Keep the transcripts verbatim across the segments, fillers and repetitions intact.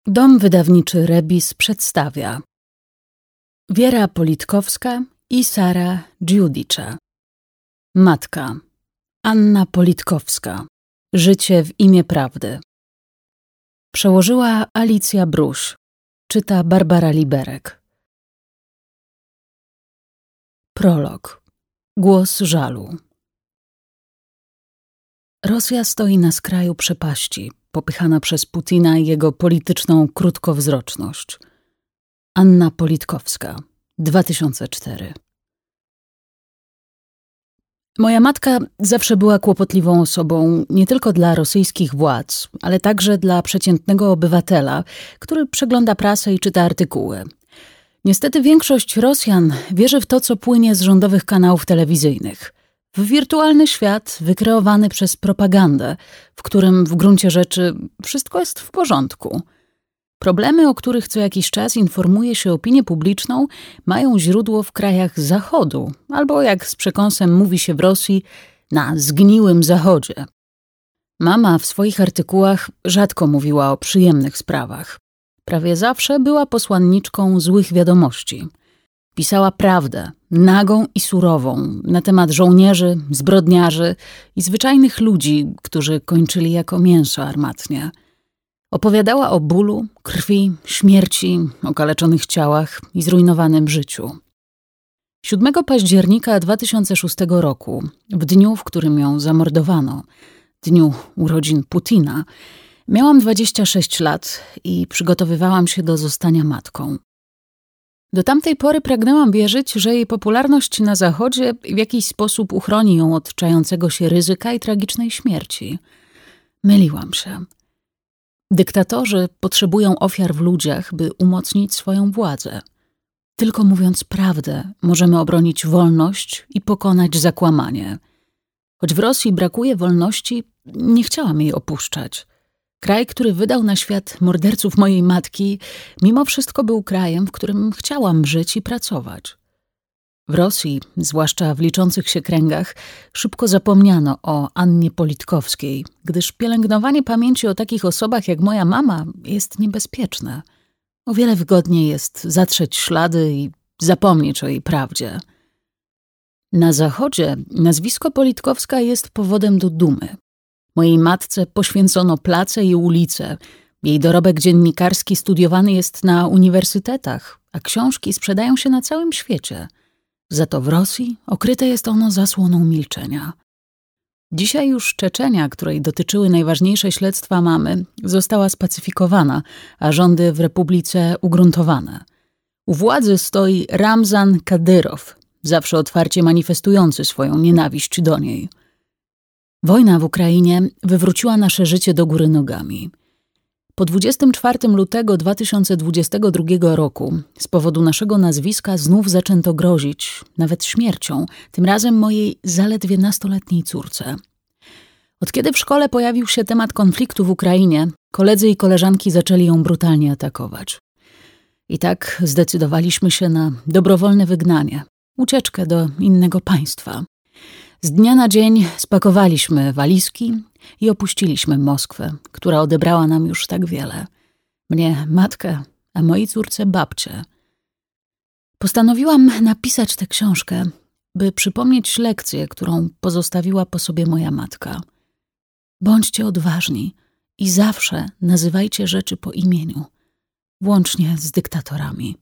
Dom wydawniczy Rebis przedstawia Wiera Politkowska i Sara Giudice. Matka Anna Politkowska. Życie w imię prawdy. Przełożyła Alicja Bruś. Czyta Barbara Liberek. Prolog. Głos żalu. Rosja stoi na skraju przepaści, popychana przez Putina i jego polityczną krótkowzroczność. Anna Politkowska, dwa tysiące cztery. Moja matka zawsze była kłopotliwą osobą nie tylko dla rosyjskich władz, ale także dla przeciętnego obywatela, który przegląda prasę i czyta artykuły. Niestety większość Rosjan wierzy w to, co płynie z rządowych kanałów telewizyjnych. W wirtualny świat wykreowany przez propagandę, w którym w gruncie rzeczy wszystko jest w porządku. Problemy, o których co jakiś czas informuje się opinię publiczną, mają źródło w krajach Zachodu, albo jak z przekąsem mówi się w Rosji, na zgniłym Zachodzie. Mama w swoich artykułach rzadko mówiła o przyjemnych sprawach. Prawie zawsze była posłanniczką złych wiadomości. Pisała prawdę, nagą i surową, na temat żołnierzy, zbrodniarzy i zwyczajnych ludzi, którzy kończyli jako mięso armatnie. Opowiadała o bólu, krwi, śmierci, okaleczonych ciałach i zrujnowanym życiu. siódmego października dwa tysiące szóstego roku, w dniu, w którym ją zamordowano, dniu urodzin Putina, miałam dwadzieścia sześć lat i przygotowywałam się do zostania matką. Do tamtej pory pragnęłam wierzyć, że jej popularność na Zachodzie w jakiś sposób uchroni ją od czającego się ryzyka i tragicznej śmierci. Myliłam się. Dyktatorzy potrzebują ofiar w ludziach, by umocnić swoją władzę. Tylko mówiąc prawdę, możemy obronić wolność i pokonać zakłamanie. Choć w Rosji brakuje wolności, nie chciałam jej opuszczać. Kraj, który wydał na świat morderców mojej matki, mimo wszystko był krajem, w którym chciałam żyć i pracować. W Rosji, zwłaszcza w liczących się kręgach, szybko zapomniano o Annie Politkowskiej, gdyż pielęgnowanie pamięci o takich osobach jak moja mama jest niebezpieczne. O wiele wygodniej jest zatrzeć ślady i zapomnieć o jej prawdzie. Na Zachodzie nazwisko Politkowska jest powodem do dumy. Mojej matce poświęcono place i ulice. Jej dorobek dziennikarski studiowany jest na uniwersytetach, a książki sprzedają się na całym świecie. Za to w Rosji okryte jest ono zasłoną milczenia. Dzisiaj już Czeczenia, której dotyczyły najważniejsze śledztwa mamy, została spacyfikowana, a rządy w republice ugruntowane. U władzy stoi Ramzan Kadyrow, zawsze otwarcie manifestujący swoją nienawiść do niej. Wojna w Ukrainie wywróciła nasze życie do góry nogami. Po dwudziestego czwartego lutego dwa tysiące dwudziestego drugiego roku z powodu naszego nazwiska znów zaczęto grozić, nawet śmiercią, tym razem mojej zaledwie nastoletniej córce. Od kiedy w szkole pojawił się temat konfliktu w Ukrainie, koledzy i koleżanki zaczęli ją brutalnie atakować. I tak zdecydowaliśmy się na dobrowolne wygnanie, ucieczkę do innego państwa. Z dnia na dzień spakowaliśmy walizki i opuściliśmy Moskwę, która odebrała nam już tak wiele. Mnie matkę, a mojej córce babcię. Postanowiłam napisać tę książkę, by przypomnieć lekcję, którą pozostawiła po sobie moja matka. Bądźcie odważni i zawsze nazywajcie rzeczy po imieniu, włącznie z dyktatorami.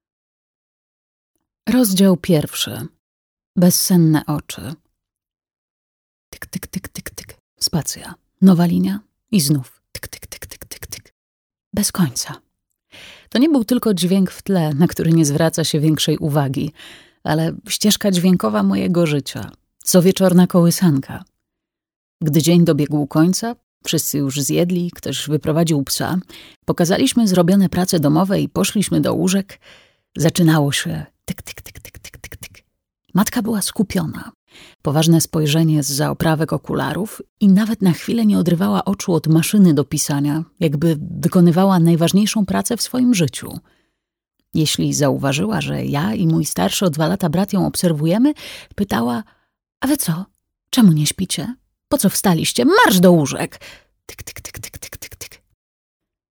Rozdział pierwszy. Bezsenne oczy. Tyk, tyk, tyk, tyk, tyk. Spacja. Nowa linia i znów tyk, tyk, tyk, tyk, tyk, tyk. Bez końca. To nie był tylko dźwięk w tle, na który nie zwraca się większej uwagi, ale ścieżka dźwiękowa mojego życia. Co wieczorna kołysanka. Gdy dzień dobiegł końca, wszyscy już zjedli, ktoś wyprowadził psa, pokazaliśmy zrobione prace domowe i poszliśmy do łóżek, zaczynało się tyk, tyk, tyk, tyk, tyk, tyk, tyk. Matka była skupiona. Poważne spojrzenie zza oprawek okularów i nawet na chwilę nie odrywała oczu od maszyny do pisania, jakby wykonywała najważniejszą pracę w swoim życiu. Jeśli zauważyła, że ja i mój starszy o dwa lata brat ją obserwujemy, pytała: a wy co? Czemu nie śpicie? Po co wstaliście? Marsz do łóżek! Tyk, tyk, tyk, tyk, tyk, tyk, tyk.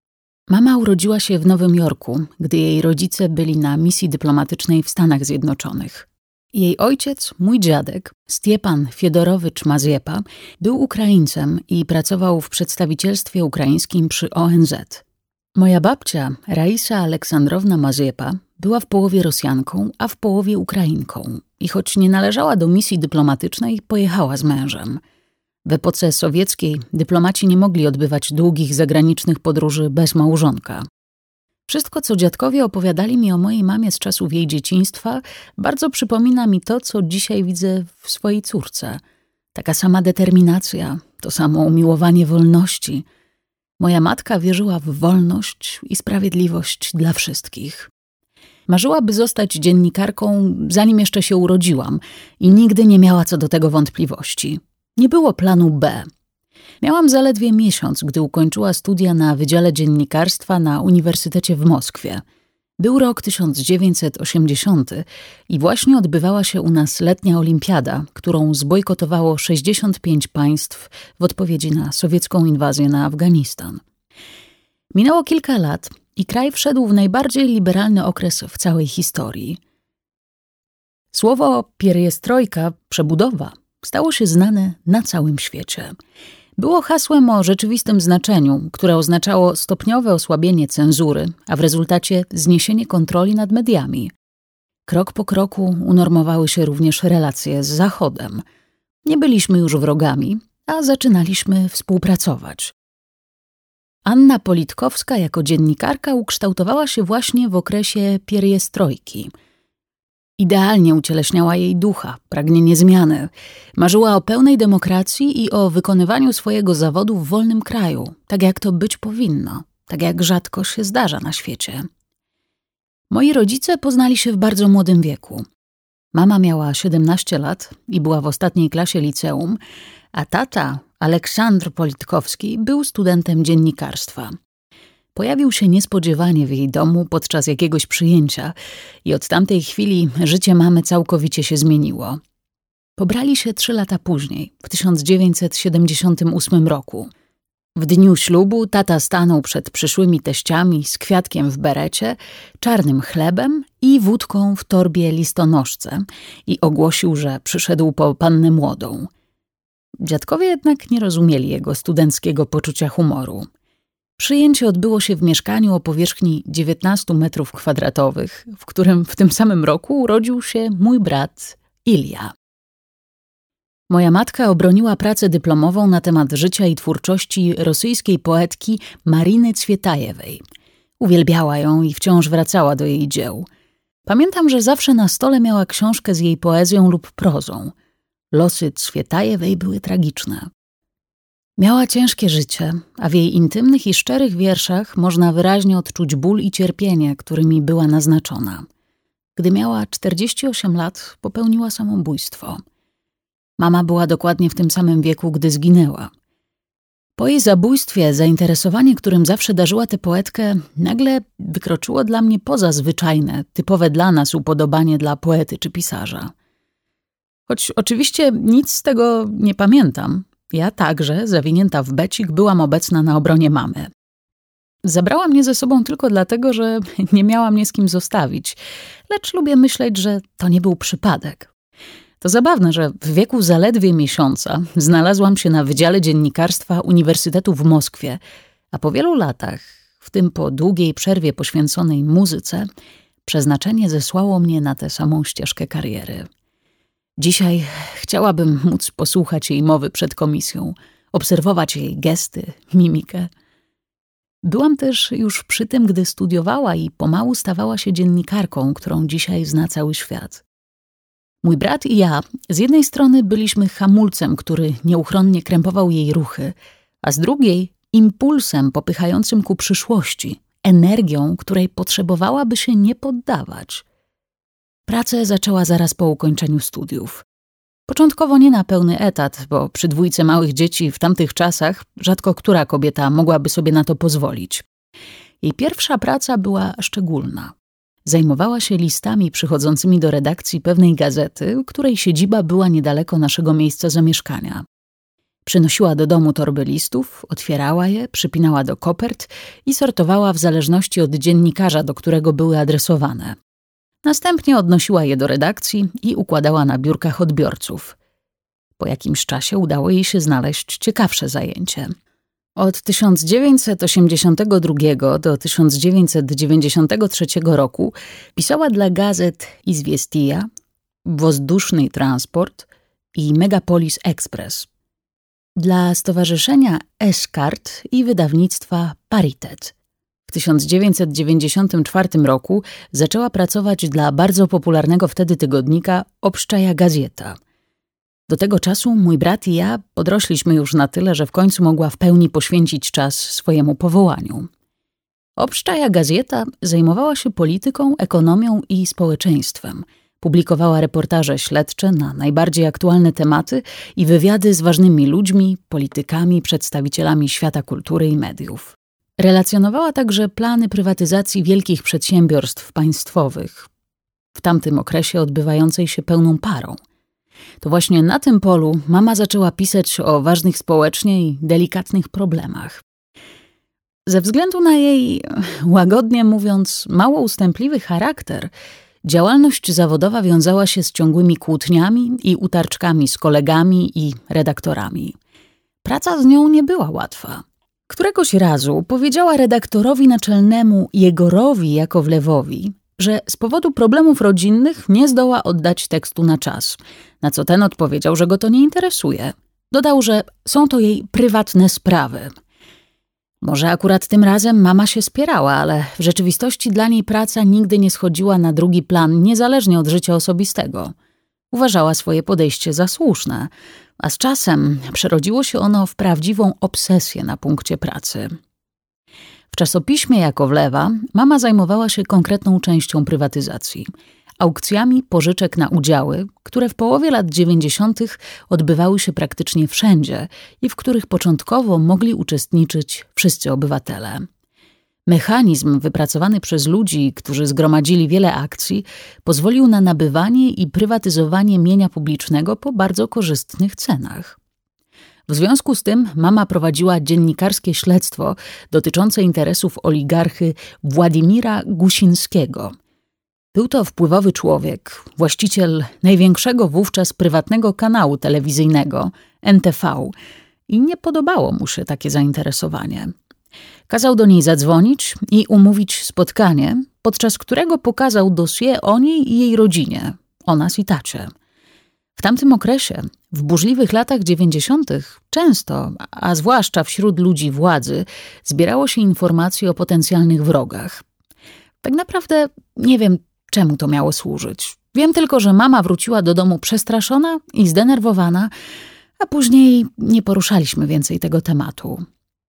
Mama urodziła się w Nowym Jorku, gdy jej rodzice byli na misji dyplomatycznej w Stanach Zjednoczonych. Jej ojciec, mój dziadek, Stjepan Fiodorowicz Maziepa, był Ukraińcem i pracował w przedstawicielstwie ukraińskim przy O N Z. Moja babcia, Raisa Aleksandrowna Maziepa, była w połowie Rosjanką, a w połowie Ukrainką i choć nie należała do misji dyplomatycznej, pojechała z mężem. W epoce sowieckiej dyplomaci nie mogli odbywać długich zagranicznych podróży bez małżonka. Wszystko, co dziadkowie opowiadali mi o mojej mamie z czasów jej dzieciństwa, bardzo przypomina mi to, co dzisiaj widzę w swojej córce. Taka sama determinacja, to samo umiłowanie wolności. Moja matka wierzyła w wolność i sprawiedliwość dla wszystkich. Marzyła, by zostać dziennikarką, zanim jeszcze się urodziłam i nigdy nie miała co do tego wątpliwości. Nie było planu B. Miałam zaledwie miesiąc, gdy ukończyła studia na Wydziale Dziennikarstwa na Uniwersytecie w Moskwie. Był rok tysiąc dziewięćset osiemdziesiąty i właśnie odbywała się u nas letnia olimpiada, którą zbojkotowało sześćdziesiąt pięć państw w odpowiedzi na sowiecką inwazję na Afganistan. Minęło kilka lat i kraj wszedł w najbardziej liberalny okres w całej historii. Słowo pierjestrojka, przebudowa, stało się znane na całym świecie. Było hasłem o rzeczywistym znaczeniu, które oznaczało stopniowe osłabienie cenzury, a w rezultacie zniesienie kontroli nad mediami. Krok po kroku unormowały się również relacje z Zachodem. Nie byliśmy już wrogami, a zaczynaliśmy współpracować. Anna Politkowska jako dziennikarka ukształtowała się właśnie w okresie pierjestrojki. Idealnie ucieleśniała jej ducha, pragnienie zmiany. Marzyła o pełnej demokracji i o wykonywaniu swojego zawodu w wolnym kraju, tak jak to być powinno, tak jak rzadko się zdarza na świecie. Moi rodzice poznali się w bardzo młodym wieku. Mama miała siedemnaście lat i była w ostatniej klasie liceum, a tata, Aleksandr Politkowski, był studentem dziennikarstwa. Pojawił się niespodziewanie w jej domu podczas jakiegoś przyjęcia i od tamtej chwili życie mamy całkowicie się zmieniło. Pobrali się trzy lata później, w tysiąc dziewięćset siedemdziesiątym ósmym roku. W dniu ślubu tata stanął przed przyszłymi teściami z kwiatkiem w berecie, czarnym chlebem i wódką w torbie listonoszce i ogłosił, że przyszedł po pannę młodą. Dziadkowie jednak nie rozumieli jego studenckiego poczucia humoru. Przyjęcie odbyło się w mieszkaniu o powierzchni dziewiętnastu metrów kwadratowych, w którym w tym samym roku urodził się mój brat Ilja. Moja matka obroniła pracę dyplomową na temat życia i twórczości rosyjskiej poetki Mariny Cwietajewej. Uwielbiała ją i wciąż wracała do jej dzieł. Pamiętam, że zawsze na stole miała książkę z jej poezją lub prozą. Losy Cwietajewej były tragiczne. Miała ciężkie życie, a w jej intymnych i szczerych wierszach można wyraźnie odczuć ból i cierpienie, którymi była naznaczona. Gdy miała czterdzieści osiem lat, popełniła samobójstwo. Mama była dokładnie w tym samym wieku, gdy zginęła. Po jej zabójstwie zainteresowanie, którym zawsze darzyła tę poetkę, nagle wykroczyło dla mnie poza zwyczajne, typowe dla nas upodobanie dla poety czy pisarza. Choć oczywiście nic z tego nie pamiętam, ja także, zawinięta w becik, byłam obecna na obronie mamy. Zabrała mnie ze sobą tylko dlatego, że nie miała mnie z kim zostawić, lecz lubię myśleć, że to nie był przypadek. To zabawne, że w wieku zaledwie miesiąca znalazłam się na Wydziale Dziennikarstwa Uniwersytetu w Moskwie, a po wielu latach, w tym po długiej przerwie poświęconej muzyce, przeznaczenie zesłało mnie na tę samą ścieżkę kariery. Dzisiaj chciałabym móc posłuchać jej mowy przed komisją, obserwować jej gesty, mimikę. Byłam też już przy tym, gdy studiowała i pomału stawała się dziennikarką, którą dzisiaj zna cały świat. Mój brat i ja z jednej strony byliśmy hamulcem, który nieuchronnie krępował jej ruchy, a z drugiej impulsem popychającym ku przyszłości, energią, której potrzebowała, by się nie poddawać. Pracę zaczęła zaraz po ukończeniu studiów. Początkowo nie na pełny etat, bo przy dwójce małych dzieci w tamtych czasach rzadko która kobieta mogłaby sobie na to pozwolić. Jej pierwsza praca była szczególna. Zajmowała się listami przychodzącymi do redakcji pewnej gazety, której siedziba była niedaleko naszego miejsca zamieszkania. Przynosiła do domu torby listów, otwierała je, przypinała do kopert i sortowała w zależności od dziennikarza, do którego były adresowane. Następnie odnosiła je do redakcji i układała na biurkach odbiorców. Po jakimś czasie udało jej się znaleźć ciekawsze zajęcie. Od tysiąc dziewięćset osiemdziesiątego drugiego do tysiąc dziewięćset dziewięćdziesiątego trzeciego roku pisała dla gazet Izwiestija, Wozduszny Transport i Megapolis Express, dla stowarzyszenia Eszkart i wydawnictwa Paritet. W tysiąc dziewięćset dziewięćdziesiątym czwartym roku zaczęła pracować dla bardzo popularnego wtedy tygodnika Obszczaja Gazeta. Do tego czasu mój brat i ja podrośliśmy już na tyle, że w końcu mogła w pełni poświęcić czas swojemu powołaniu. Obszczaja Gazeta zajmowała się polityką, ekonomią i społeczeństwem. Publikowała reportaże śledcze na najbardziej aktualne tematy i wywiady z ważnymi ludźmi, politykami, przedstawicielami świata kultury i mediów. Relacjonowała także plany prywatyzacji wielkich przedsiębiorstw państwowych, w tamtym okresie odbywającej się pełną parą. To właśnie na tym polu mama zaczęła pisać o ważnych społecznie i delikatnych problemach. Ze względu na jej, łagodnie mówiąc, mało ustępliwy charakter, działalność zawodowa wiązała się z ciągłymi kłótniami i utarczkami z kolegami i redaktorami. Praca z nią nie była łatwa. Któregoś razu powiedziała redaktorowi naczelnemu Jegorowi Jakowlewowi, że z powodu problemów rodzinnych nie zdoła oddać tekstu na czas, na co ten odpowiedział, że go to nie interesuje. Dodał, że są to jej prywatne sprawy. Może akurat tym razem mama się spierała, ale w rzeczywistości dla niej praca nigdy nie schodziła na drugi plan, niezależnie od życia osobistego. Uważała swoje podejście za słuszne, a z czasem przerodziło się ono w prawdziwą obsesję na punkcie pracy. W czasopiśmie Jakowlewa mama zajmowała się konkretną częścią prywatyzacji – aukcjami pożyczek na udziały, które w połowie lat dziewięćdziesiątych odbywały się praktycznie wszędzie i w których początkowo mogli uczestniczyć wszyscy obywatele. Mechanizm wypracowany przez ludzi, którzy zgromadzili wiele akcji, pozwolił na nabywanie i prywatyzowanie mienia publicznego po bardzo korzystnych cenach. W związku z tym mama prowadziła dziennikarskie śledztwo dotyczące interesów oligarchy Władimira Gusińskiego. Był to wpływowy człowiek, właściciel największego wówczas prywatnego kanału telewizyjnego N T V i nie podobało mu się takie zainteresowanie. Kazał do niej zadzwonić i umówić spotkanie, podczas którego pokazał dossier o niej i jej rodzinie, o nas i tacie. W tamtym okresie, w burzliwych latach dziewięćdziesiątych, często, a zwłaszcza wśród ludzi władzy, zbierało się informacje o potencjalnych wrogach. Tak naprawdę nie wiem, czemu to miało służyć. Wiem tylko, że mama wróciła do domu przestraszona i zdenerwowana, a później nie poruszaliśmy więcej tego tematu.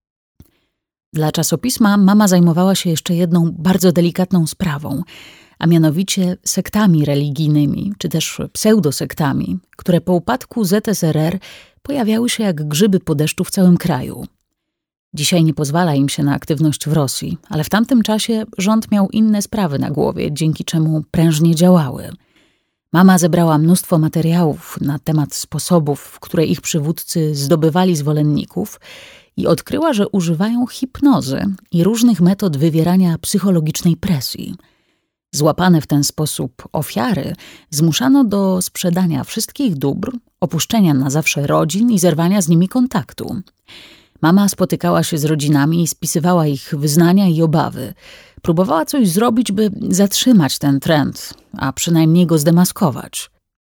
Dla czasopisma mama zajmowała się jeszcze jedną bardzo delikatną sprawą, a mianowicie sektami religijnymi, czy też pseudosektami, które po upadku Z S R R pojawiały się jak grzyby po deszczu w całym kraju. Dzisiaj nie pozwala im się na aktywność w Rosji, ale w tamtym czasie rząd miał inne sprawy na głowie, dzięki czemu prężnie działały. Mama zebrała mnóstwo materiałów na temat sposobów, w które ich przywódcy zdobywali zwolenników i odkryła, że używają hipnozy i różnych metod wywierania psychologicznej presji. Złapane w ten sposób ofiary zmuszano do sprzedania wszystkich dóbr, opuszczenia na zawsze rodzin i zerwania z nimi kontaktu. Mama spotykała się z rodzinami i spisywała ich wyznania i obawy. Próbowała coś zrobić, by zatrzymać ten trend, a przynajmniej go zdemaskować.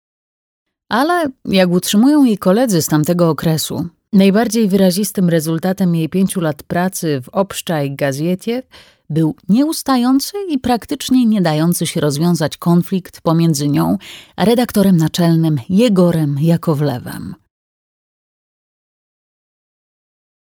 Ale, jak utrzymują jej koledzy z tamtego okresu, najbardziej wyrazistym rezultatem jej pięciu lat pracy w Obszczaj Gazecie był nieustający i praktycznie nie dający się rozwiązać konflikt pomiędzy nią a redaktorem naczelnym Jegorem Jakowlewem.